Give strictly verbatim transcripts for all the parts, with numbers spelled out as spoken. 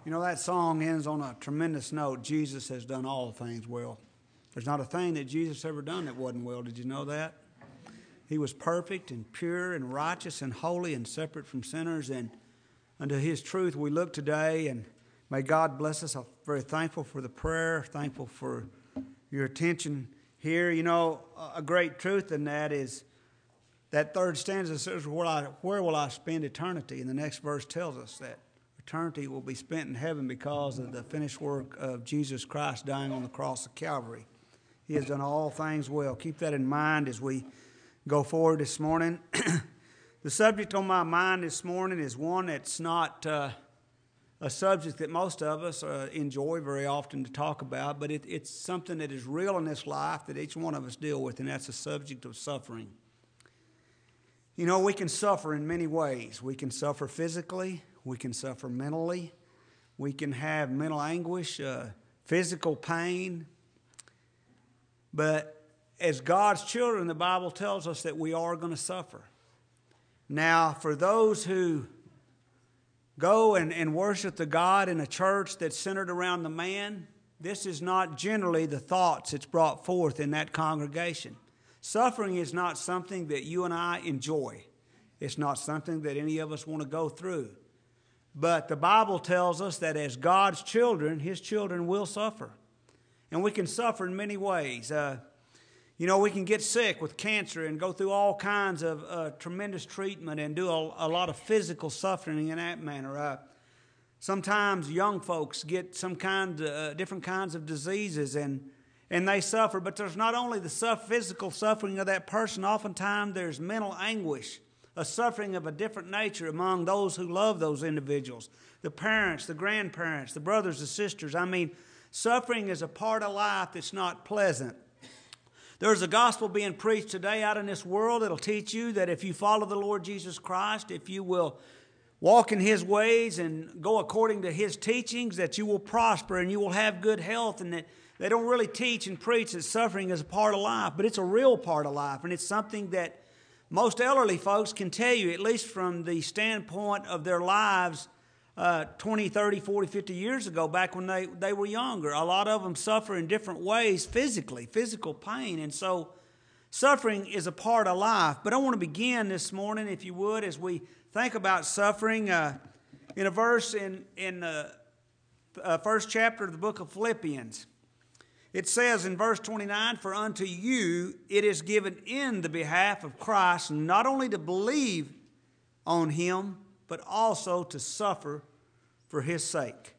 You know, that song ends on a tremendous note. Jesus has done all things well. There's not a thing that Jesus ever done that wasn't well. Did you know that? He was perfect and pure and righteous and holy and separate from sinners. And unto His truth we look today. And may God bless us. I'm very thankful for the prayer. Thankful for your attention here. You know, a great truth in that is that third stanza says, where, I, where will I spend eternity? And the next verse tells us that eternity will be spent in heaven because of the finished work of Jesus Christ dying on the cross of Calvary. He has done all things well. Keep that in mind as we go forward this morning. The subject on my mind this morning is one that's not uh, a subject that most of us uh, enjoy very often to talk about, but it, it's something that is real in this life that each one of us deal with, and that's the subject of suffering. You know, we can suffer in many ways. We can suffer physically. We can suffer mentally. We can have mental anguish, uh, physical pain. But as God's children, the Bible tells us that we are going to suffer. Now, for those who go and, and worship the God in a church that's centered around the man, this is not generally the thoughts that's brought forth in that congregation. Suffering is not something that you and I enjoy. It's not something that any of us want to go through. But the Bible tells us that as God's children, His children will suffer. And we can suffer in many ways. Uh, you know, we can get sick with cancer and go through all kinds of uh, tremendous treatment and do a, a lot of physical suffering in that manner. Uh, sometimes young folks get some kind, uh, different kinds of diseases and and they suffer. But there's not only the suff- physical suffering of that person. Oftentimes there's mental anguish, a suffering of a different nature among those who love those individuals. The parents, the grandparents, the brothers, the sisters. I mean, suffering is a part of life that's not pleasant. There's a gospel being preached today out in this world that'll teach you that if you follow the Lord Jesus Christ, if you will walk in His ways and go according to His teachings, that you will prosper and you will have good health, and that they don't really teach and preach that suffering is a part of life, but it's a real part of life, and it's something that most elderly folks can tell you, at least from the standpoint of their lives uh, twenty, thirty, forty, fifty years ago, back when they, they were younger. A lot of them suffer in different ways physically, physical pain. And so suffering is a part of life. But I want to begin this morning, if you would, as we think about suffering, uh, in a verse in, in the uh, first chapter of the book of Philippians. It says in verse twenty-nine, "For unto you it is given in the behalf of Christ not only to believe on Him, but also to suffer for His sake."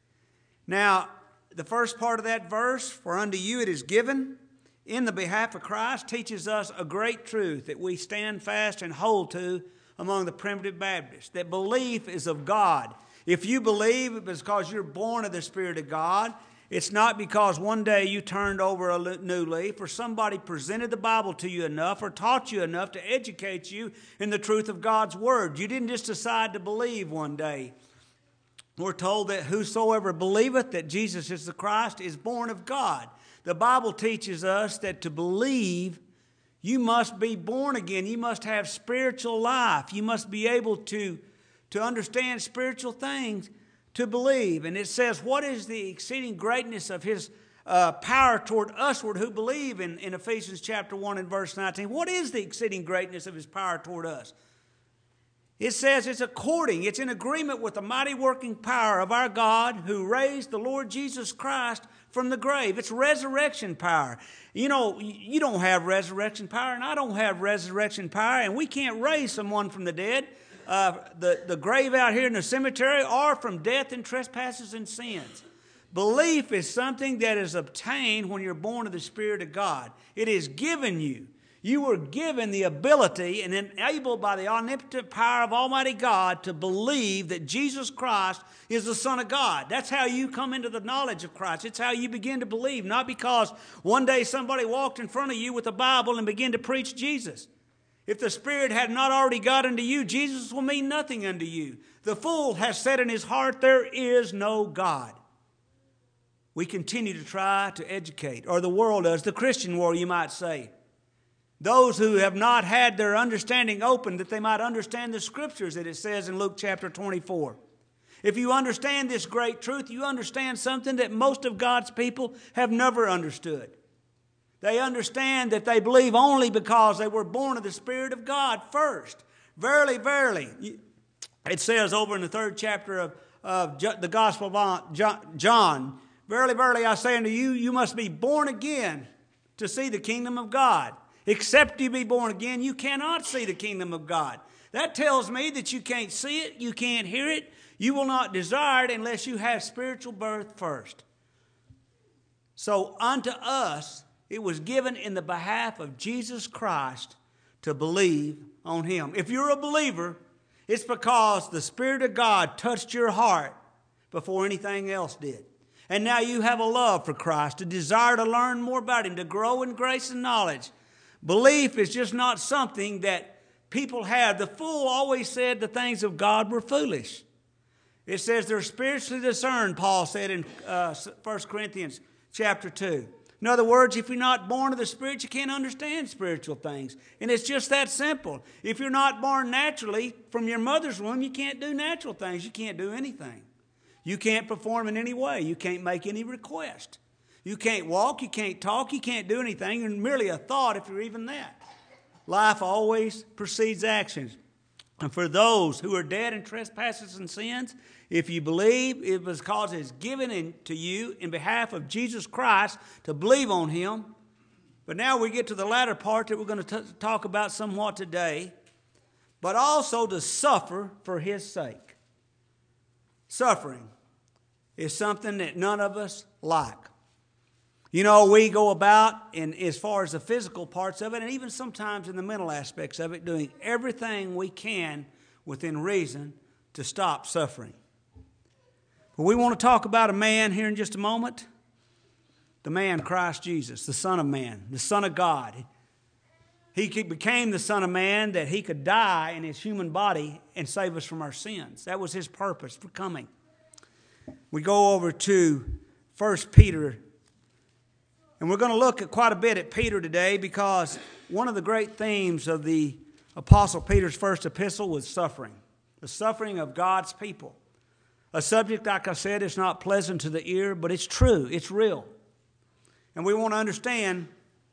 Now, the first part of that verse, "For unto you it is given in the behalf of Christ," teaches us a great truth that we stand fast and hold to among the primitive Baptists, that belief is of God. If you believe, it's because you're born of the Spirit of God. It's not because one day you turned over a new leaf or somebody presented the Bible to you enough or taught you enough to educate you in the truth of God's Word. You didn't just decide to believe one day. We're told that whosoever believeth that Jesus is the Christ is born of God. The Bible teaches us that to believe, you must be born again. You must have spiritual life. You must be able to, to understand spiritual things to believe. And it says, what is the exceeding greatness of His uh, power toward usward who believe in, in Ephesians chapter one and verse nineteen. What is the exceeding greatness of His power toward us? It says it's according, it's in agreement with the mighty working power of our God who raised the Lord Jesus Christ from the grave. It's resurrection power. You know, you don't have resurrection power, and I don't have resurrection power, and we can't raise someone from the dead. Uh, the, the grave out here in the cemetery, or from death and trespasses and sins. Belief is something that is obtained when you're born of the Spirit of God. It is given you. You were given the ability and enabled by the omnipotent power of Almighty God to believe that Jesus Christ is the Son of God. That's how you come into the knowledge of Christ. It's how you begin to believe, not because one day somebody walked in front of you with a Bible and began to preach Jesus. If the Spirit had not already got unto you, Jesus will mean nothing unto you. The fool has said in his heart, there is no God. We continue to try to educate, or the world does, the Christian world, you might say. Those who have not had their understanding opened that they might understand the Scriptures that it says in Luke chapter twenty-four. If you understand this great truth, you understand something that most of God's people have never understood. They understand that they believe only because they were born of the Spirit of God first. Verily, verily, it says over in the third chapter of, of the Gospel of John, verily, verily, I say unto you, you must be born again to see the kingdom of God. Except you be born again, you cannot see the kingdom of God. That tells me that you can't see it, you can't hear it, you will not desire it unless you have spiritual birth first. So unto us, it was given in the behalf of Jesus Christ to believe on Him. If you're a believer, it's because the Spirit of God touched your heart before anything else did. And now you have a love for Christ, a desire to learn more about Him, to grow in grace and knowledge. Belief is just not something that people have. The fool always said the things of God were foolish. It says they're spiritually discerned, Paul said in uh, First Corinthians chapter two. In other words, if you're not born of the Spirit, you can't understand spiritual things. And it's just that simple. If you're not born naturally from your mother's womb, you can't do natural things. You can't do anything. You can't perform in any way. You can't make any request. You can't walk, you can't talk, you can't do anything. You're merely a thought if you're even that. Life always precedes actions. And for those who are dead in trespasses and sins, if you believe, it was because it's given in, to you in behalf of Jesus Christ to believe on Him. But now we get to the latter part that we're going to t- talk about somewhat today. But also to suffer for His sake. Suffering is something that none of us like. You know, we go about, in as far as the physical parts of it, and even sometimes in the mental aspects of it, doing everything we can within reason to stop suffering. But we want to talk about a man here in just a moment. The man Christ Jesus, the Son of Man, the Son of God. He became the Son of Man that He could die in His human body and save us from our sins. That was His purpose for coming. We go over to First Peter. And we're going to look at quite a bit at Peter today because one of the great themes of the Apostle Peter's first epistle was suffering. The suffering of God's people. A subject, like I said, is not pleasant to the ear, but it's true. It's real. And we want to understand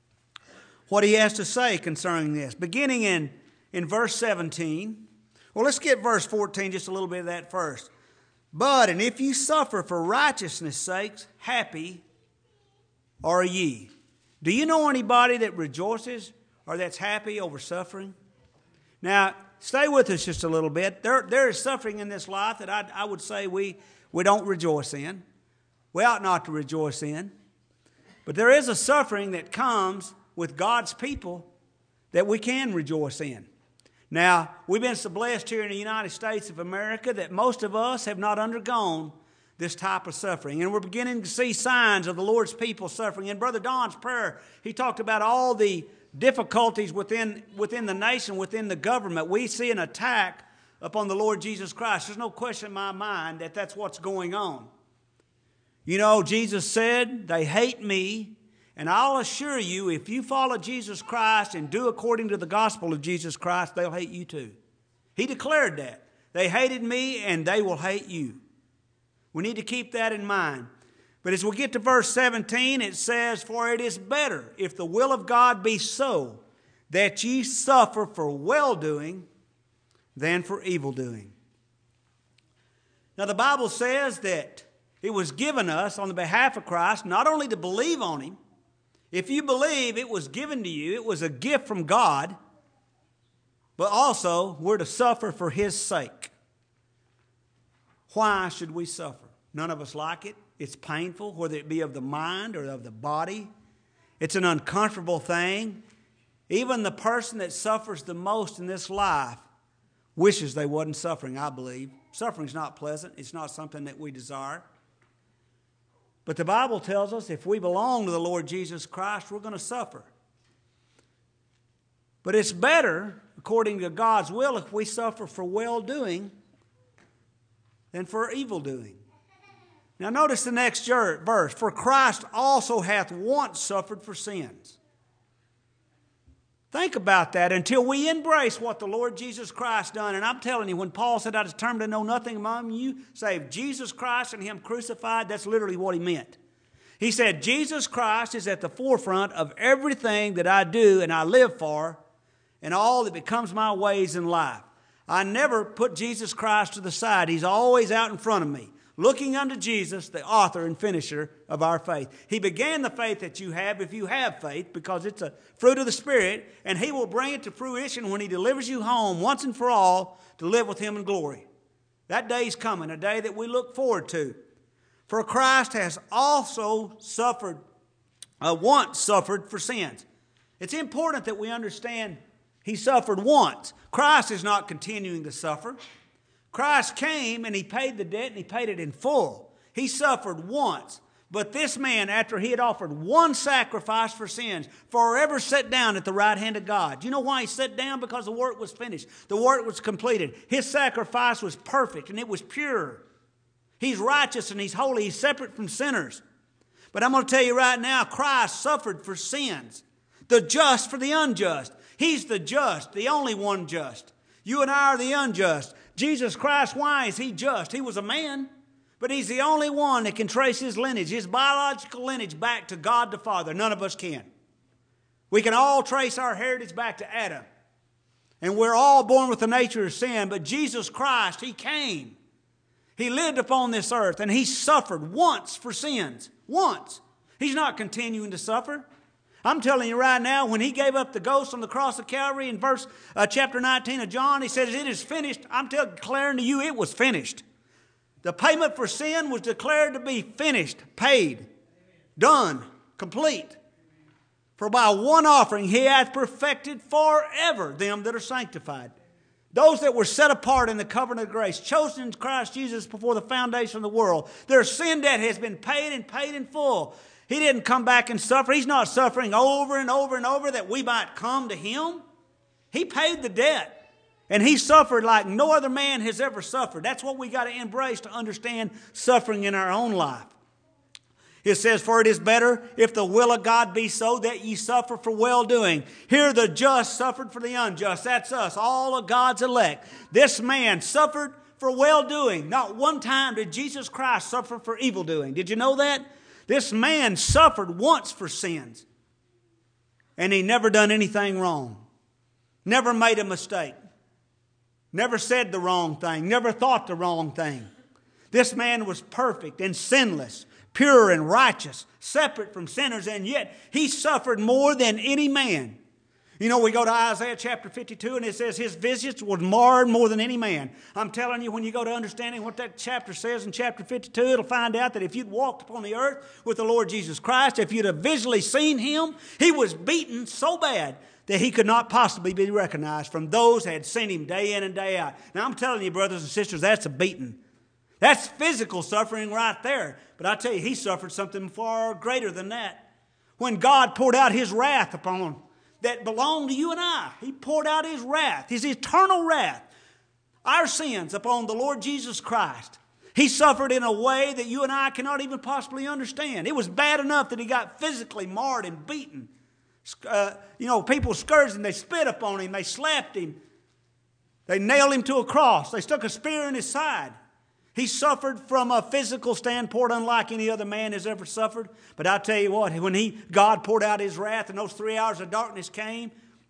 what he has to say concerning this. Beginning in, in verse seventeen. Well, let's get verse fourteen, just a little bit of that first. But, and if you suffer for righteousness' sakes, happy are ye. Do you know anybody that rejoices or that's happy over suffering? Now, stay with us just a little bit. There, there is suffering in this life that I, I would say we, we don't rejoice in. We ought not to rejoice in. But there is a suffering that comes with God's people that we can rejoice in. Now, we've been so blessed here in the United States of America that most of us have not undergone this type of suffering. And we're beginning to see signs of the Lord's people suffering. In Brother Don's prayer, he talked about all the difficulties within, within the nation, within the government. We see an attack upon the Lord Jesus Christ. There's no question in my mind that that's what's going on. You know, Jesus said, they hate me, and I'll assure you, if you follow Jesus Christ and do according to the gospel of Jesus Christ, they'll hate you too. He declared that. They hated me, and they will hate you. We need to keep that in mind. But as we get to verse seventeen, it says, for it is better, if the will of God be so, that ye suffer for well-doing than for evil-doing. Now the Bible says that it was given us on the behalf of Christ not only to believe on Him. If you believe, it was given to you. It was a gift from God. But also, we're to suffer for His sake. Why should we suffer? None of us like it. It's painful, whether it be of the mind or of the body. It's an uncomfortable thing. Even the person that suffers the most in this life wishes they wasn't suffering, I believe. Suffering's not pleasant. It's not something that we desire. But the Bible tells us if we belong to the Lord Jesus Christ, we're going to suffer. But it's better, according to God's will, if we suffer for well-doing than for evil-doing. Now notice the next verse. For Christ also hath once suffered for sins. Think about that until we embrace what the Lord Jesus Christ done. And I'm telling you, when Paul said, I determined to know nothing among you save Jesus Christ and Him crucified, that's literally what he meant. He said, Jesus Christ is at the forefront of everything that I do and I live for and all that becomes my ways in life. I never put Jesus Christ to the side. He's always out in front of me, looking unto Jesus, the author and finisher of our faith. He began the faith that you have if you have faith, because it's a fruit of the Spirit, and He will bring it to fruition when He delivers you home once and for all to live with Him in glory. That day's coming, a day that we look forward to. For Christ has also suffered, uh, once suffered for sins. It's important that we understand He suffered once. Christ is not continuing to suffer. Christ came and He paid the debt and He paid it in full. He suffered once. But this man, after He had offered one sacrifice for sins, forever sat down at the right hand of God. Do you know why He sat down? Because the work was finished. The work was completed. His sacrifice was perfect and it was pure. He's righteous and He's holy. He's separate from sinners. But I'm going to tell you right now, Christ suffered for sins. The just for the unjust. He's the just, the only one just. You and I are the unjust. Jesus Christ, why is He just? He was a man, but He's the only one that can trace His lineage, His biological lineage back to God the Father. None of us can. We can all trace our heritage back to Adam. And we're all born with the nature of sin, but Jesus Christ, He came. He lived upon this earth and He suffered once for sins. Once. He's not continuing to suffer. I'm telling you right now, when He gave up the ghost on the cross of Calvary in verse uh, chapter nineteen of John, He says, it is finished. I'm tell, declaring to you it was finished. The payment for sin was declared to be finished, paid, done, complete. For by one offering He hath perfected forever them that are sanctified. Those that were set apart in the covenant of grace, chosen in Christ Jesus before the foundation of the world. Their sin debt has been paid and paid in full. He didn't come back and suffer. He's not suffering over and over and over that we might come to Him. He paid the debt. And He suffered like no other man has ever suffered. That's what we got to embrace to understand suffering in our own life. It says, for it is better if the will of God be so that ye suffer for well-doing. Here the just suffered for the unjust. That's us, all of God's elect. This man suffered for well-doing. Not one time did Jesus Christ suffer for evil-doing. Did you know that? This man suffered once for sins. And He never done anything wrong. Never made a mistake. Never said the wrong thing. Never thought the wrong thing. This man was perfect and sinless, pure and righteous, separate from sinners, and yet He suffered more than any man. You know, we go to Isaiah chapter fifty-two and it says His visage was marred more than any man. I'm telling you, when you go to understanding what that chapter says in chapter fifty-two, it'll find out that if you'd walked upon the earth with the Lord Jesus Christ, if you'd have visually seen Him, He was beaten so bad that He could not possibly be recognized from those that had seen Him day in and day out. Now I'm telling you, brothers and sisters, that's a beating. That's physical suffering right there. But I tell you, He suffered something far greater than that. When God poured out His wrath upon that belonged to you and I. He poured out His wrath, His eternal wrath, our sins upon the Lord Jesus Christ. He suffered in a way that you and I cannot even possibly understand. It was bad enough that He got physically marred and beaten. Uh, you know, people scourged Him, they spit upon Him, they slapped Him. They nailed Him to a cross. They stuck a spear in His side. He suffered from a physical standpoint unlike any other man has ever suffered. But I tell you what, when he, God poured out His wrath and those three hours of darkness came,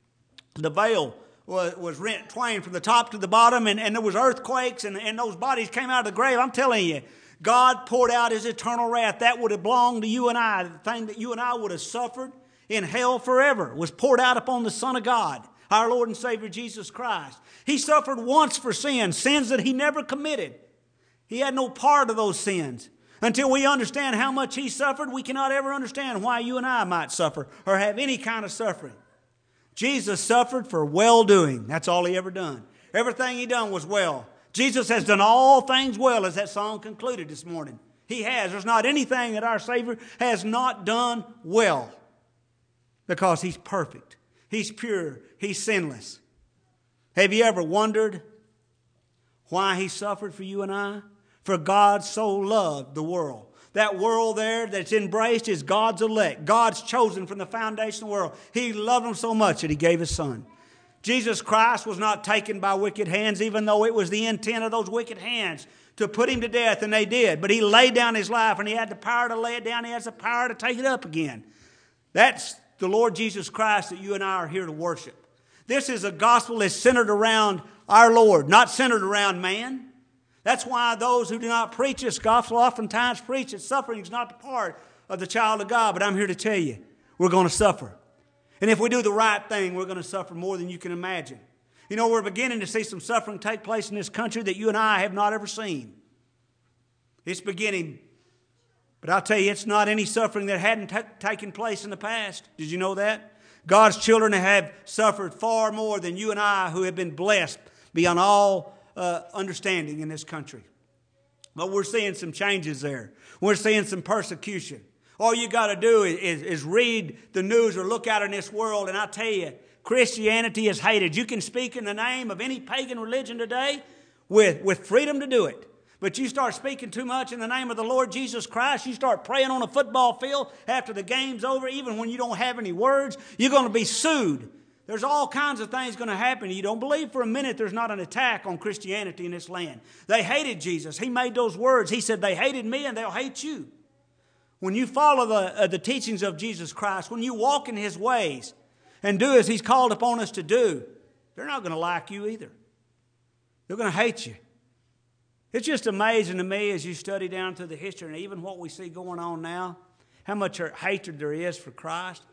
the veil was, was rent twain from the top to the bottom, and, and there was earthquakes, and, and those bodies came out of the grave. I'm telling you, God poured out His eternal wrath. That would have belonged to you and I. The thing that you and I would have suffered in hell forever was poured out upon the Son of God, our Lord and Savior Jesus Christ. He suffered once for sins, sins that He never committed. He had no part of those sins. Until we understand how much He suffered, we cannot ever understand why you and I might suffer or have any kind of suffering. Jesus suffered for well-doing. That's all He ever done. Everything He done was well. Jesus has done all things well, as that song concluded this morning. He has. There's not anything that our Savior has not done well, because He's perfect. He's pure. He's sinless. Have you ever wondered why He suffered for you and I? For God so loved the world That world there that's embraced is God's elect, God's chosen from the foundation of the world. He loved them so much that He gave His Son. Jesus Christ was not taken by wicked hands, even though it was the intent of those wicked hands to put Him to death, and they did. But He laid down His life, and He had the power to lay it down. He has the power to take it up again. That's the Lord Jesus Christ that you and I are here to worship. This is a gospel that's centered around our Lord, not centered around man. That's why those who do not preach this gospel oftentimes preach that suffering is not the part of the child of God. But I'm here to tell you, we're going to suffer. And if we do the right thing, we're going to suffer more than you can imagine. You know, we're beginning to see some suffering take place in this country that you and I have not ever seen. It's beginning. But I'll tell you, it's not any suffering that hadn't t- taken place in the past. Did you know that? God's children have suffered far more than you and I, who have been blessed beyond all uh, understanding in this country. But we're seeing some changes there. We're seeing some persecution. All you got to do is, is, is read the news or look out in this world, and I tell you, Christianity is hated. You can speak in the name of any pagan religion today with, with freedom to do it. But you start speaking too much in the name of the Lord Jesus Christ, you start praying on a football field after the game's over, even when you don't have any words, you're going to be sued. There's all kinds of things going to happen. You don't believe for a minute there's not an attack on Christianity in this land. They hated Jesus. He made those words. He said, they hated me and they'll hate you. When you follow the, uh, the teachings of Jesus Christ, when you walk in His ways and do as He's called upon us to do, they're not going to like you either. They're going to hate you. It's just amazing to me as you study down through the history and even what we see going on now, how much hatred there is for Christ.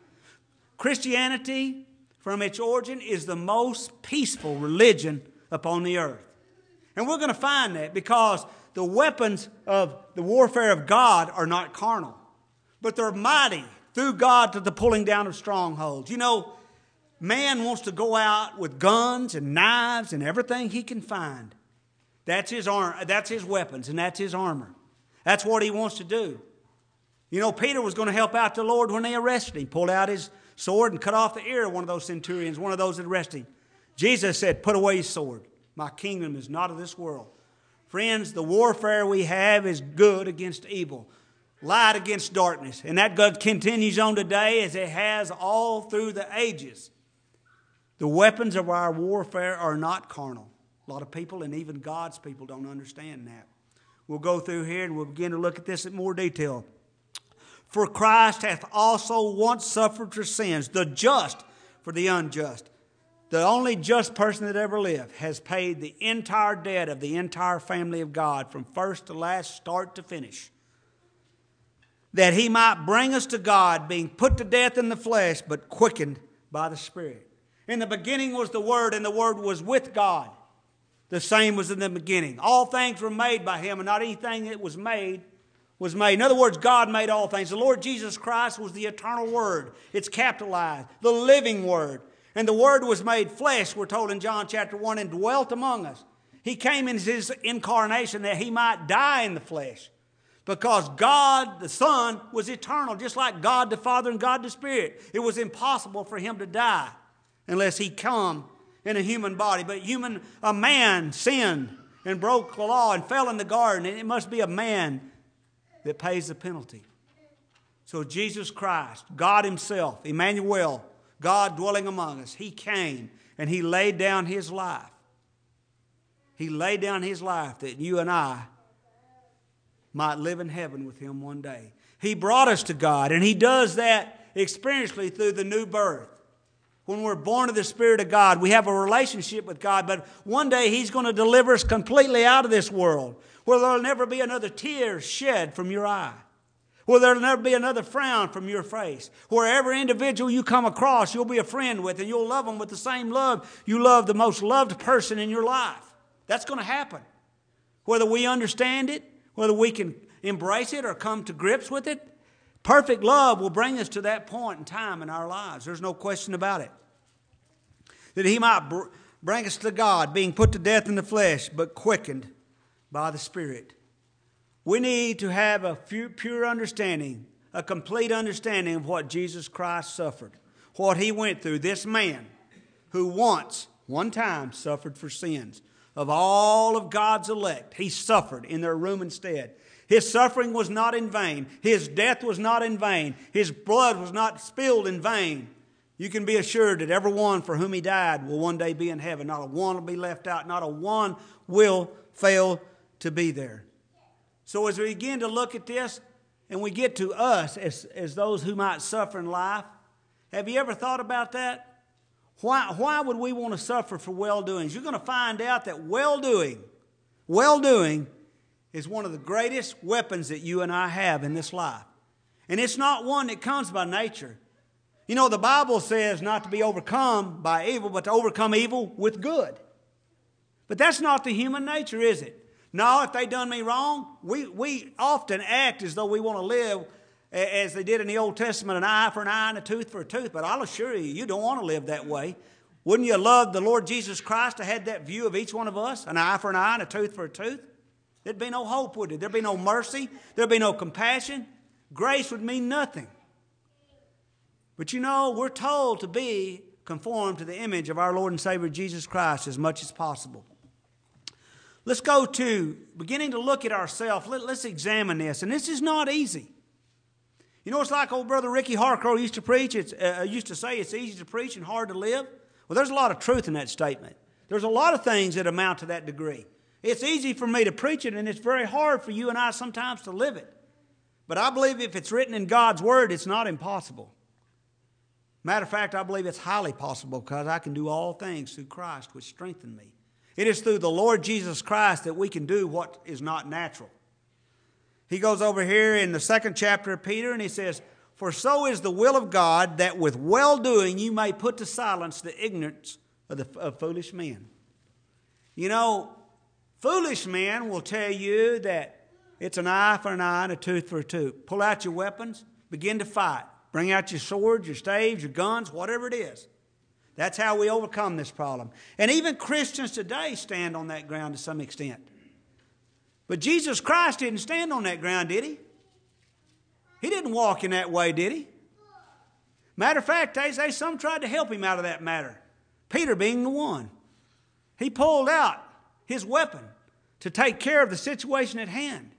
Christianity, from its origin, is the most peaceful religion upon the earth. And we're going to find that because the weapons of the warfare of God are not carnal, but they're mighty through God to the pulling down of strongholds. You know, man wants to go out with guns and knives and everything he can find. That's his arm, that's his weapons, and that's his armor. That's what he wants to do. You know, Peter was going to help out the Lord when they arrested him. Pulled out his sword and cut off the ear of one of those centurions, one of those that arrested him. Jesus said, put away your sword. My kingdom is not of this world. Friends, the warfare we have is good against evil, light against darkness. And that God continues on today as it has all through the ages. The weapons of our warfare are not carnal. A lot of people, and even God's people, don't understand that. We'll go through here and we'll begin to look at this in more detail. For Christ hath also once suffered for sins, the just for the unjust. The only just person that ever lived has paid the entire debt of the entire family of God from first to last, start to finish. That He might bring us to God, being put to death in the flesh, but quickened by the Spirit. In the beginning was the Word, and the Word was with God. The same was in the beginning. All things were made by Him, and not anything that was made was made. In other words, God made all things. The Lord Jesus Christ was the eternal Word. It's capitalized. The living Word. And the Word was made flesh, we're told in John chapter one, and dwelt among us. He came in His incarnation that He might die in the flesh. Because God, the Son, was eternal, just like God the Father and God the Spirit. It was impossible for Him to die unless He come in a human body. But human, a man sinned and broke the law and fell in the garden. And it must be a man that pays the penalty. So Jesus Christ, God Himself, Emmanuel, God dwelling among us, He came and He laid down His life. He laid down His life that you and I might live in heaven with Him one day. He brought us to God, and He does that experientially through the new birth. When we're born of the Spirit of God, we have a relationship with God, but one day He's going to deliver us completely out of this world, where there'll never be another tear shed from your eye, where there'll never be another frown from your face, where every individual you come across you'll be a friend with, and you'll love them with the same love you love the most loved person in your life. That's going to happen. Whether we understand it, whether we can embrace it or come to grips with it, perfect love will bring us to that point in time in our lives. There's no question about it. That He might br- bring us to God, being put to death in the flesh, but quickened by the Spirit. We need to have a pure understanding, a complete understanding of what Jesus Christ suffered, what He went through. This man who once, one time, suffered for sins of all of God's elect. He suffered in their room instead. His suffering was not in vain. His death was not in vain. His blood was not spilled in vain. You can be assured that everyone for whom He died will one day be in heaven. Not a one will be left out. Not a one will fail to be there. So as we begin to look at this and we get to us as, as those who might suffer in life, have you ever thought about that? Why, why would we want to suffer for well-doing? You're going to find out that well-doing, well-doing is one of the greatest weapons that you and I have in this life. And it's not one that comes by nature. You know, the Bible says not to be overcome by evil, but to overcome evil with good. But that's not the human nature, is it? No, if they done me wrong, we, we often act as though we want to live as they did in the Old Testament, an eye for an eye and a tooth for a tooth. But I'll assure you, you don't want to live that way. Wouldn't you love the Lord Jesus Christ to have that view of each one of us? An eye for an eye and a tooth for a tooth? There'd be no hope, would there? There'd be no mercy. There'd be no compassion. Grace would mean nothing. But you know, we're told to be conformed to the image of our Lord and Savior Jesus Christ as much as possible. Let's go to beginning to look at ourselves. Let, let's examine this. And this is not easy. You know, it's like old brother Ricky Harcrow used to preach. It's, uh, used to say it's easy to preach and hard to live. Well, there's a lot of truth in that statement. There's a lot of things that amount to that degree. It's easy for me to preach it, and it's very hard for you and I sometimes to live it. But I believe if it's written in God's Word, it's not impossible. Matter of fact, I believe it's highly possible because I can do all things through Christ, which strengthen me. It is through the Lord Jesus Christ that we can do what is not natural. He goes over here in the second chapter of Peter and he says, "For so is the will of God, that with well-doing you may put to silence the ignorance of, the, of foolish men." You know, foolish men will tell you that it's an eye for an eye and a tooth for a tooth. Pull out your weapons, begin to fight. Bring out your swords, your staves, your guns, whatever it is. That's how we overcome this problem. And even Christians today stand on that ground to some extent. But Jesus Christ didn't stand on that ground, did He? He didn't walk in that way, did He? Matter of fact, they say some tried to help Him out of that matter. Peter being the one. He pulled out his weapon to take care of the situation at hand.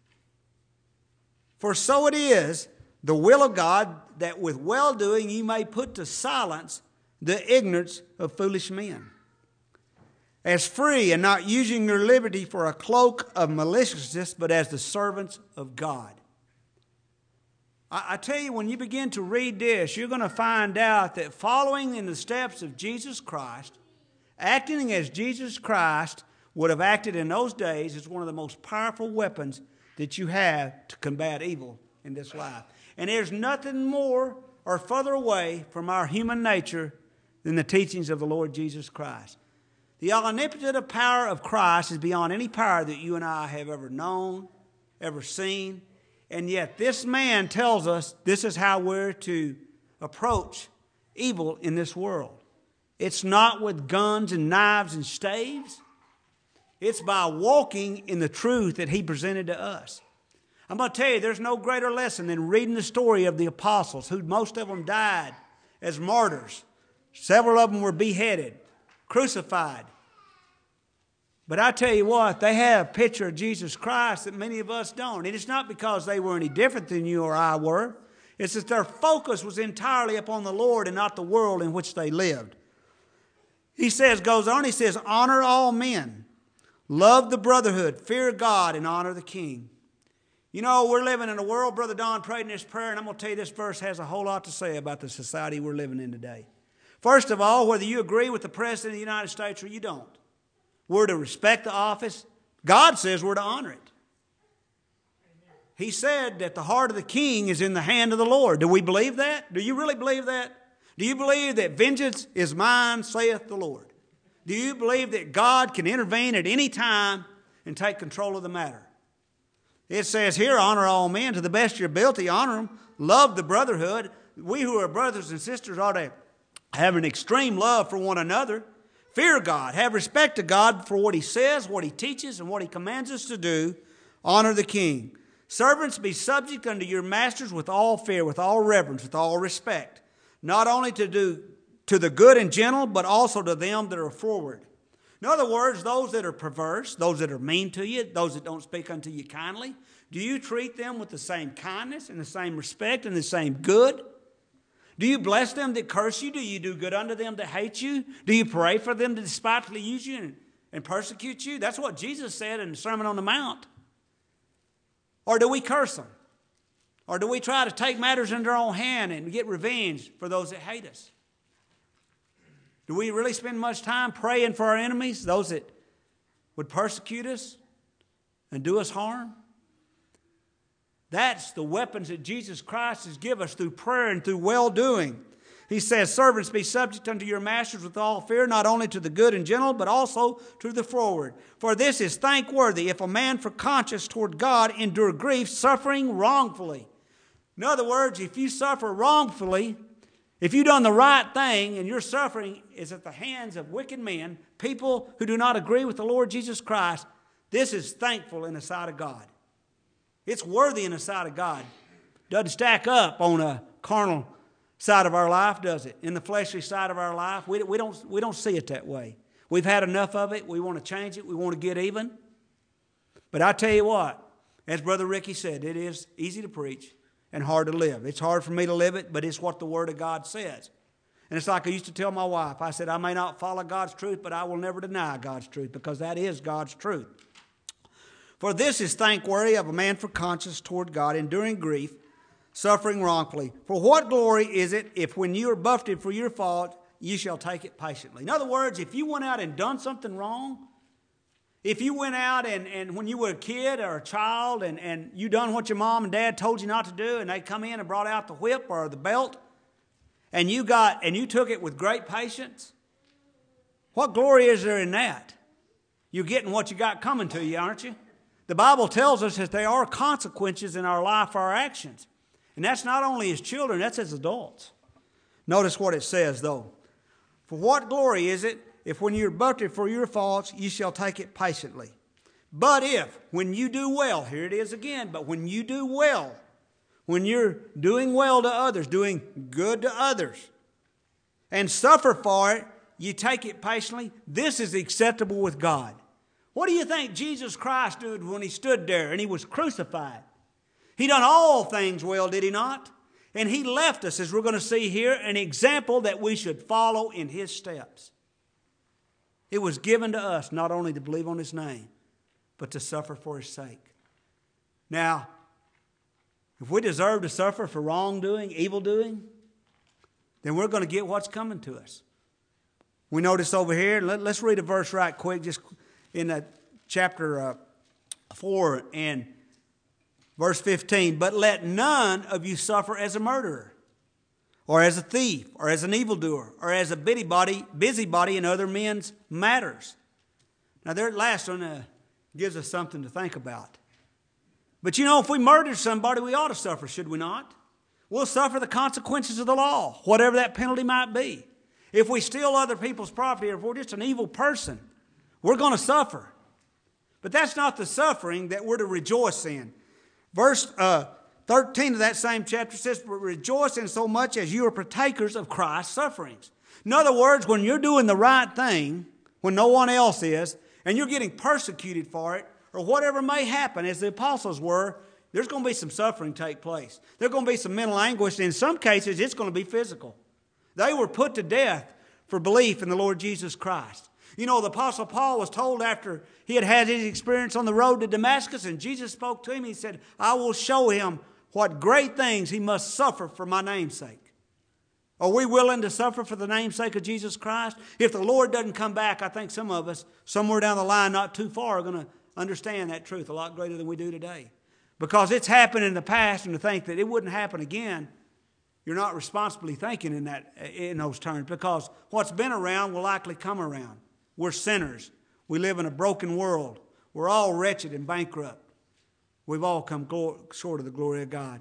For so it is the will of God, that with well-doing you may put to silence the ignorance of foolish men. As free and not using your liberty for a cloak of maliciousness, but as the servants of God. I, I tell you, when you begin to read this, you're going to find out that following in the steps of Jesus Christ, acting as Jesus Christ would have acted in those days, is one of the most powerful weapons that you have to combat evil in this life. And there's nothing more or further away from our human nature than the teachings of the Lord Jesus Christ. The omnipotent power of Christ is beyond any power that you and I have ever known, ever seen. And yet this man tells us this is how we're to approach evil in this world. It's not with guns and knives and staves. It's by walking in the truth that He presented to us. I'm going to tell you, there's no greater lesson than reading the story of the apostles, who most of them died as martyrs. Several of them were beheaded, crucified. But I tell you what, they have a picture of Jesus Christ that many of us don't. And it's not because they were any different than you or I were. It's that their focus was entirely upon the Lord and not the world in which they lived. He says, goes on, he says, "Honor all men, love the brotherhood, fear God, and honor the king." You know, we're living in a world, Brother Don prayed in his prayer, and I'm going to tell you this verse has a whole lot to say about the society we're living in today. First of all, whether you agree with the President of the United States or you don't, we're to respect the office. God says we're to honor it. He said that the heart of the king is in the hand of the Lord. Do we believe that? Do you really believe that? Do you believe that vengeance is mine, saith the Lord? Do you believe that God can intervene at any time and take control of the matter? It says here, honor all men to the best of your ability. Honor them. Love the brotherhood. We who are brothers and sisters ought to have an extreme love for one another. Fear God. Have respect to God for what He says, what He teaches, and what He commands us to do. Honor the king. Servants, be subject unto your masters with all fear, with all reverence, with all respect. Not only to do to the good and gentle, but also to them that are forward. In other words, those that are perverse, those that are mean to you, those that don't speak unto you kindly, do you treat them with the same kindness and the same respect and the same good? Do you bless them that curse you? Do you do good unto them that hate you? Do you pray for them that despitefully use you and, and persecute you? That's what Jesus said in the Sermon on the Mount. Or do we curse them? Or do we try to take matters into our own hand and get revenge for those that hate us? Do we really spend much time praying for our enemies, those that would persecute us and do us harm? That's the weapons that Jesus Christ has given us through prayer and through well-doing. He says, servants, be subject unto your masters with all fear, not only to the good and gentle, but also to the froward. For this is thankworthy, if a man for conscience toward God endure grief, suffering wrongfully. In other words, if you suffer wrongfully, if you've done the right thing and your suffering is at the hands of wicked men, people who do not agree with the Lord Jesus Christ, this is thankful in the sight of God. It's worthy in the sight of God. Doesn't stack up on a carnal side of our life, does it? In the fleshly side of our life, we, we, don't, we don't see it that way. We've had enough of it. We want to change it. We want to get even. But I tell you what, as Brother Ricky said, it is easy to preach and hard to live. It's hard for me to live it, but it's what the Word of God says. And it's like I used to tell my wife. I said, I may not follow God's truth, but I will never deny God's truth, because that is God's truth. For this is thankworthy of a man for conscience toward God, enduring grief, suffering wrongfully. For what glory is it if when you are buffeted for your fault, you shall take it patiently? In other words, if you went out and done something wrong, if you went out and, and when you were a kid or a child and, and you done what your mom and dad told you not to do, and they come in and brought out the whip or the belt, and you got and you took it with great patience, what glory is there in that? You're getting what you got coming to you, aren't you? The Bible tells us that there are consequences in our life for our actions. And that's not only as children, that's as adults. Notice what it says, though. For what glory is it if when you're buffeted for your faults, you shall take it patiently? But if, when you do well, here it is again, but when you do well, when you're doing well to others, doing good to others, and suffer for it, you take it patiently, this is acceptable with God. What do you think Jesus Christ did when he stood there and he was crucified? He done all things well, did he not? And he left us, as we're going to see here, an example that we should follow in his steps. It was given to us not only to believe on his name, but to suffer for his sake. Now, if we deserve to suffer for wrongdoing, evil doing, then we're going to get what's coming to us. We notice over here, let, let's read a verse right quick, just in uh, chapter uh, four and verse fifteen. But let none of you suffer as a murderer, or as a thief, or as an evildoer, or as a busybody, busybody in other men's matters. Now, that last one uh, gives us something to think about. But you know, if we murder somebody, we ought to suffer, should we not? We'll suffer the consequences of the law, whatever that penalty might be. If we steal other people's property, or if we're just an evil person, we're going to suffer. But that's not the suffering that we're to rejoice in. Verse uh, thirteen of that same chapter says, rejoice in so much as you are partakers of Christ's sufferings. In other words, when you're doing the right thing, when no one else is, and you're getting persecuted for it, or whatever may happen, as the apostles were, there's going to be some suffering take place. There's going to be some mental anguish. In some cases, it's going to be physical. They were put to death for belief in the Lord Jesus Christ. You know, the Apostle Paul was told after he had had his experience on the road to Damascus, and Jesus spoke to him, he said, I will show him what great things he must suffer for my name's sake. Are we willing to suffer for the name's sake of Jesus Christ? If the Lord doesn't come back, I think some of us, somewhere down the line, not too far, are going to understand that truth a lot greater than we do today. Because it's happened in the past, and to think that it wouldn't happen again, you're not responsibly thinking in that in those terms, because what's been around will likely come around. We're sinners. We live in a broken world. We're all wretched and bankrupt. We've all come short of the glory of God.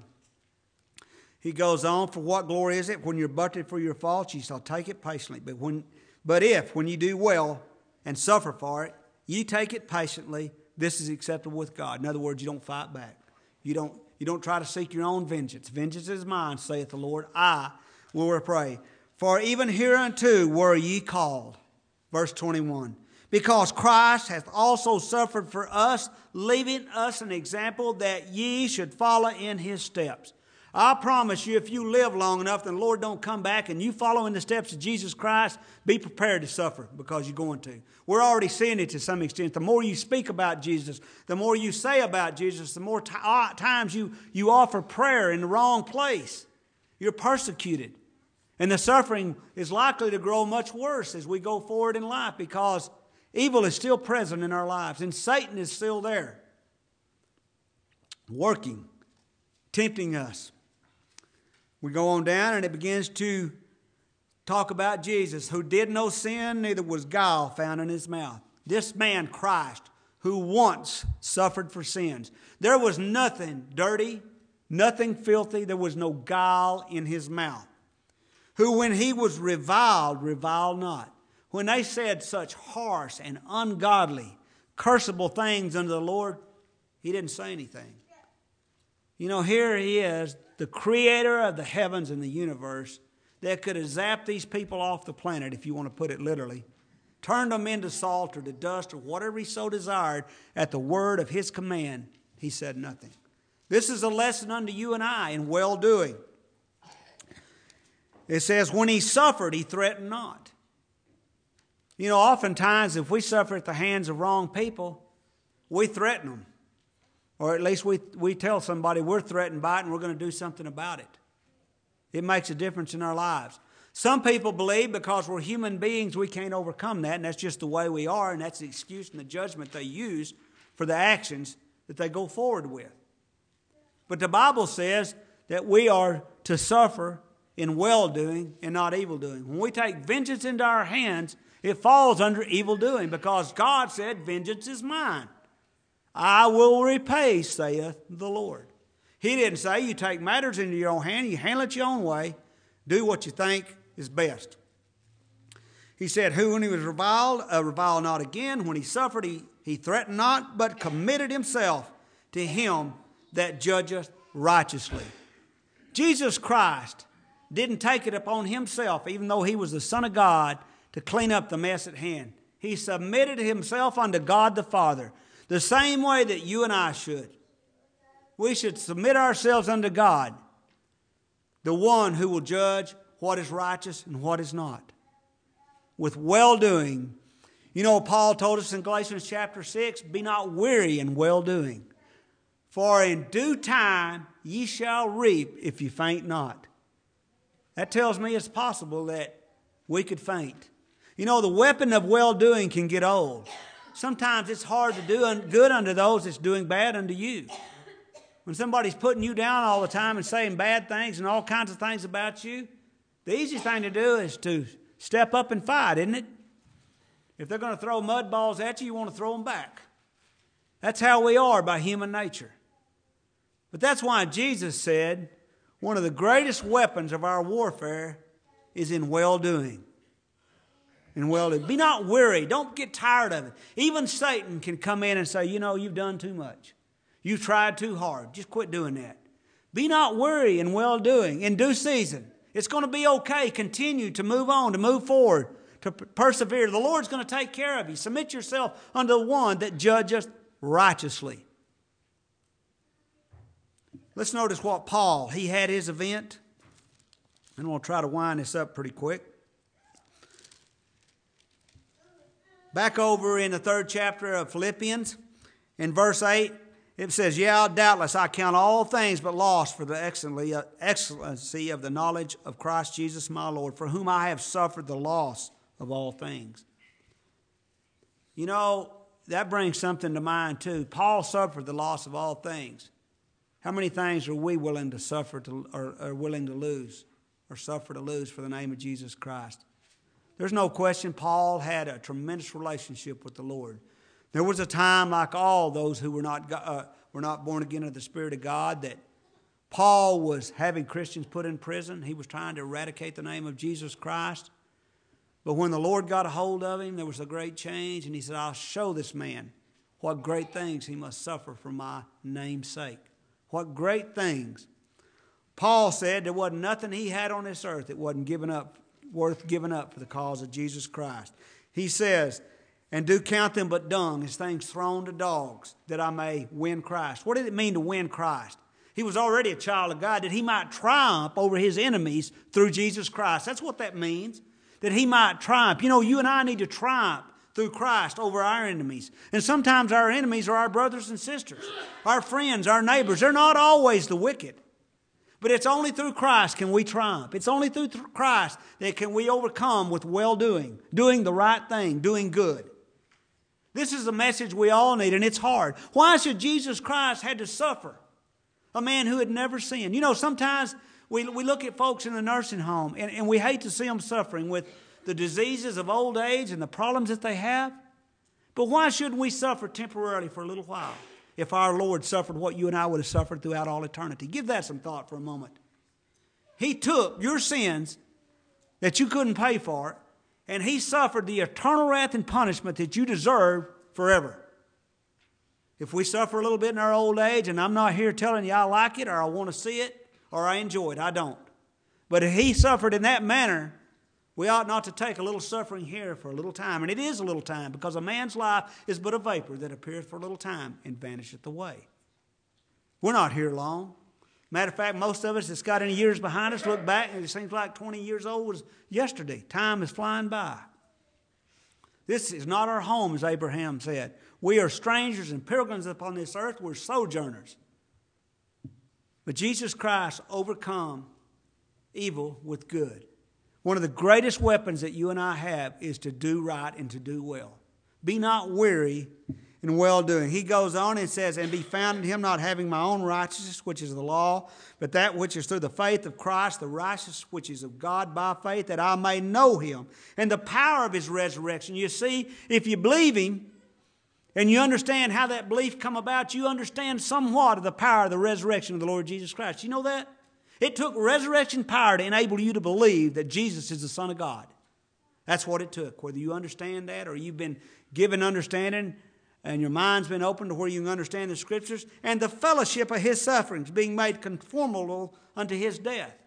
He goes on, for what glory is it when you're buffeted for your faults, you shall take it patiently. But when, but if, when you do well and suffer for it, you take it patiently, this is acceptable with God. In other words, you don't fight back. You don't, you don't try to seek your own vengeance. Vengeance is mine, saith the Lord. I will repay. For even hereunto were ye called. Verse twenty-one. because Christ hath also suffered for us, leaving us an example that ye should follow in his steps. I promise you, if you live long enough and the Lord don't come back and you follow in the steps of Jesus Christ, be prepared to suffer because you're going to. We're already seeing it to some extent. The more you speak about Jesus, the more you say about Jesus, the more t- times you, you offer prayer in the wrong place. You're persecuted. And the suffering is likely to grow much worse as we go forward in life because evil is still present in our lives and Satan is still there, working, tempting us. We go on down and it begins to talk about Jesus, who did no sin, neither was guile found in his mouth. This man, Christ, who once suffered for sins. There was nothing dirty, nothing filthy. There was no guile in his mouth. Who when he was reviled, reviled not. When they said such harsh and ungodly, curseable things unto the Lord, he didn't say anything. You know, here he is, the creator of the heavens and the universe, that could have zapped these people off the planet, if you want to put it literally, turned them into salt or to dust or whatever he so desired at the word of his command. He said nothing. This is a lesson unto you and I in well-doing. It says, when he suffered, he threatened not. You know, oftentimes if we suffer at the hands of wrong people, we threaten them. Or at least we, we tell somebody we're threatened by it and we're going to do something about it. It makes a difference in our lives. Some people believe because we're human beings we can't overcome that, and that's just the way we are, and that's the excuse and the judgment they use for the actions that they go forward with. But the Bible says that we are to suffer in well-doing and not evil-doing. When we take vengeance into our hands, it falls under evil-doing because God said, vengeance is mine. I will repay, saith the Lord. He didn't say you take matters into your own hand, you handle it your own way, do what you think is best. He said, who when he was reviled, uh, reviled not again. When he suffered, he, he threatened not, but committed himself to him that judgeth righteously. Jesus Christ didn't take it upon himself, even though he was the Son of God, to clean up the mess at hand. He submitted himself unto God the Father, the same way that you and I should. We should submit ourselves unto God, the one who will judge what is righteous and what is not, with well-doing. You know, Paul told us in Galatians chapter six, be not weary in well-doing, for in due time ye shall reap if you faint not. That tells me it's possible that we could faint. You know, the weapon of well-doing can get old. Sometimes it's hard to do good unto those that's doing bad unto you. When somebody's putting you down all the time and saying bad things and all kinds of things about you, the easy thing to do is to step up and fight, isn't it? If they're going to throw mud balls at you, you want to throw them back. That's how we are by human nature. But that's why Jesus said one of the greatest weapons of our warfare is in well-doing. In well-doing. Be not weary. Don't get tired of it. Even Satan can come in and say, you know, you've done too much. You've tried too hard. Just quit doing that. Be not weary in well-doing. In due season. It's going to be okay. Continue to move on, to move forward, to persevere. The Lord's going to take care of you. Submit yourself unto the one that judgeth righteously. Let's notice what Paul, he had his event. And we'll try to wind this up pretty quick. Back over in the third chapter of Philippians, in verse eight, it says, yeah, doubtless I count all things but loss for the excellency of the knowledge of Christ Jesus my Lord, for whom I have suffered the loss of all things. You know, that brings something to mind too. Paul suffered the loss of all things. How many things are we willing to suffer to, or are willing to lose or suffer to lose for the name of Jesus Christ? There's no question Paul had a tremendous relationship with the Lord. There was a time, like all those who were not uh, were not born again of the Spirit of God, that Paul was having Christians put in prison. He was trying to eradicate the name of Jesus Christ. But when the Lord got a hold of him, there was a great change. And he said, I'll show this man what great things he must suffer for my name's sake. What great things. Paul said there wasn't nothing he had on this earth that wasn't given up, worth giving up for the cause of Jesus Christ. He says, and do count them but dung, as things thrown to dogs, that I may win Christ. What did it mean to win Christ? He was already a child of God, that he might triumph over his enemies through Jesus Christ. That's what that means, that he might triumph. You know, you and I need to triumph through Christ over our enemies. And sometimes our enemies are our brothers and sisters, our friends, our neighbors. They're not always the wicked. But it's only through Christ can we triumph. It's only through Christ that can we overcome with well-doing, doing the right thing, doing good. This is a message we all need, and it's hard. Why should Jesus Christ had to suffer? A man who had never sinned. You know, sometimes we, we look at folks in the nursing home, and, and we hate to see them suffering with the diseases of old age and the problems that they have. But why shouldn't we suffer temporarily for a little while if our Lord suffered what you and I would have suffered throughout all eternity? Give that some thought for a moment. He took your sins that you couldn't pay for, and he suffered the eternal wrath and punishment that you deserve forever. If we suffer a little bit in our old age, and I'm not here telling you I like it or I want to see it or I enjoy it, I don't. But if he suffered in that manner, we ought not to take a little suffering here for a little time. And it is a little time, because a man's life is but a vapor that appeareth for a little time and vanisheth away. We're not here long. Matter of fact, most of us that's got any years behind us look back and it seems like twenty years old was yesterday. Time is flying by. This is not our home, as Abraham said. We are strangers and pilgrims upon this earth. We're sojourners. But Jesus Christ overcome evil with good. One of the greatest weapons that you and I have is to do right and to do well. Be not weary in well-doing. He goes on and says, and be found in him, not having my own righteousness, which is the law, but that which is through the faith of Christ, the righteousness which is of God by faith, that I may know him and the power of his resurrection. You see, if you believe him and you understand how that belief come about, you understand somewhat of the power of the resurrection of the Lord Jesus Christ. You know that? It took resurrection power to enable you to believe that Jesus is the Son of God. That's what it took. Whether you understand that or you've been given understanding and your mind's been opened to where you can understand the Scriptures, and the fellowship of his sufferings, being made conformable unto his death.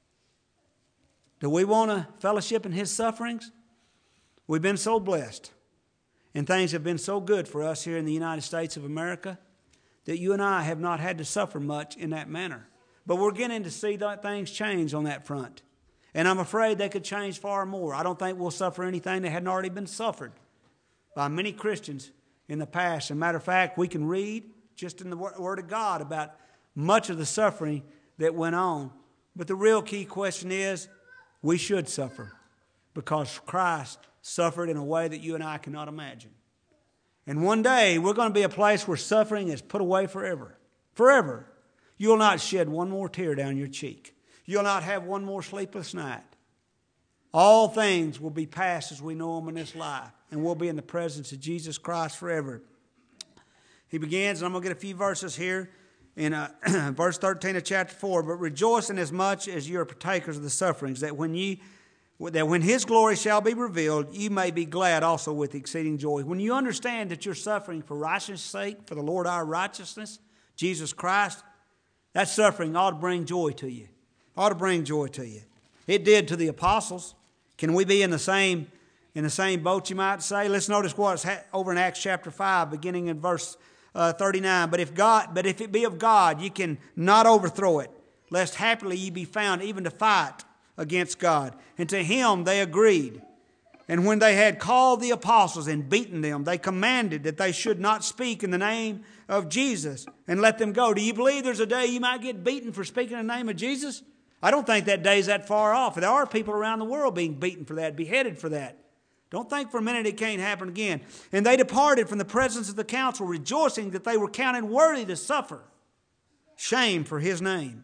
Do we want a fellowship in his sufferings? We've been so blessed, and things have been so good for us here in the United States of America that you and I have not had to suffer much in that manner. But we're getting to see that things change on that front. And I'm afraid they could change far more. I don't think we'll suffer anything that hadn't already been suffered by many Christians in the past. As a matter of fact, we can read just in the Word of God about much of the suffering that went on. But the real key question is, we should suffer because Christ suffered in a way that you and I cannot imagine. And one day, we're going to be a place where suffering is put away forever. Forever. You'll not shed one more tear down your cheek. You'll not have one more sleepless night. All things will be past as we know them in this life. And we'll be in the presence of Jesus Christ forever. He begins, and I'm going to get a few verses here in uh, verse thirteen of chapter four. But rejoice inasmuch as you are partakers of the sufferings, that when ye that when his glory shall be revealed, you may be glad also with exceeding joy. When you understand that you're suffering for righteousness' sake, for the Lord our righteousness, Jesus Christ, that suffering ought to bring joy to you. Ought to bring joy to you. It did to the apostles. Can we be in the same in the same boat, you might say? Let's notice what's over in Acts chapter five, beginning in verse uh, thirty-nine. But if God, but if it be of God, ye can not overthrow it, lest happily ye be found even to fight against God. And to him they agreed. And when they had called the apostles and beaten them, they commanded that they should not speak in the name of Jesus and let them go. Do you believe there's a day you might get beaten for speaking in the name of Jesus? I don't think that day's that far off. There are people around the world being beaten for that, beheaded for that. Don't think for a minute it can't happen again. And they departed from the presence of the council, rejoicing that they were counted worthy to suffer shame for his name.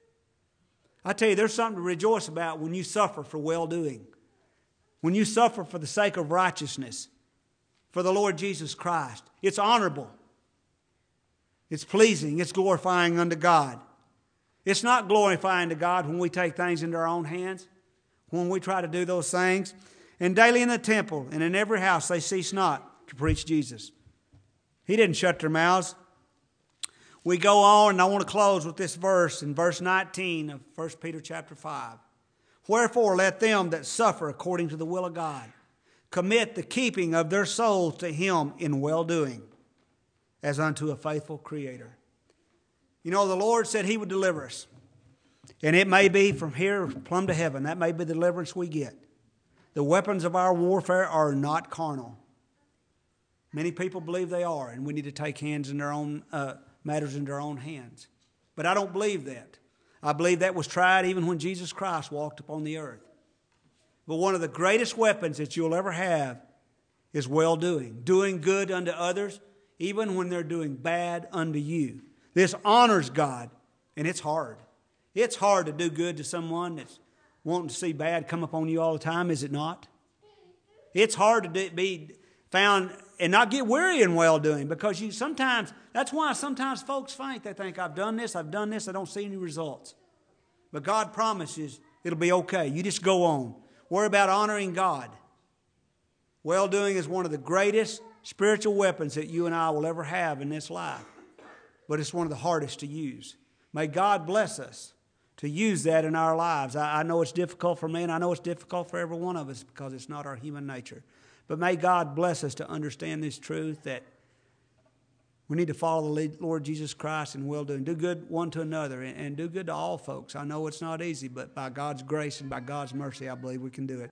I tell you, there's something to rejoice about when you suffer for well-doing. When you suffer for the sake of righteousness, for the Lord Jesus Christ. It's honorable. It's pleasing. It's glorifying unto God. It's not glorifying to God when we take things into our own hands, when we try to do those things. And daily in the temple and in every house they cease not to preach Jesus. He didn't shut their mouths. We go on, and I want to close with this verse in verse nineteen of First Peter chapter five. Wherefore let them that suffer according to the will of God commit the keeping of their souls to Him in well-doing, as unto a faithful Creator. You know, the Lord said He would deliver us. And it may be from here plumb to heaven. That may be the deliverance we get. The weapons of our warfare are not carnal. Many people believe they are, and we need to take hands in their own uh, matters into our own hands. But I don't believe that. I believe that was tried even when Jesus Christ walked upon the earth. But one of the greatest weapons that you'll ever have is well-doing. Doing good unto others, even when they're doing bad unto you. This honors God, and it's hard. It's hard to do good to someone that's wanting to see bad come upon you all the time, is it not? It's hard to do, be found and not get weary in well-doing, because you sometimes, that's why sometimes folks faint. They think, I've done this, I've done this, I don't see any results. But God promises it'll be okay. You just go on. Worry about honoring God. Well-doing is one of the greatest spiritual weapons that you and I will ever have in this life. But it's one of the hardest to use. May God bless us to use that in our lives. I, I know it's difficult for me, and I know it's difficult for every one of us, because it's not our human nature. But may God bless us to understand this truth, that we need to follow the Lord Jesus Christ in well-doing. Do good one to another, and, and do good to all folks. I know it's not easy, but by God's grace and by God's mercy, I believe we can do it.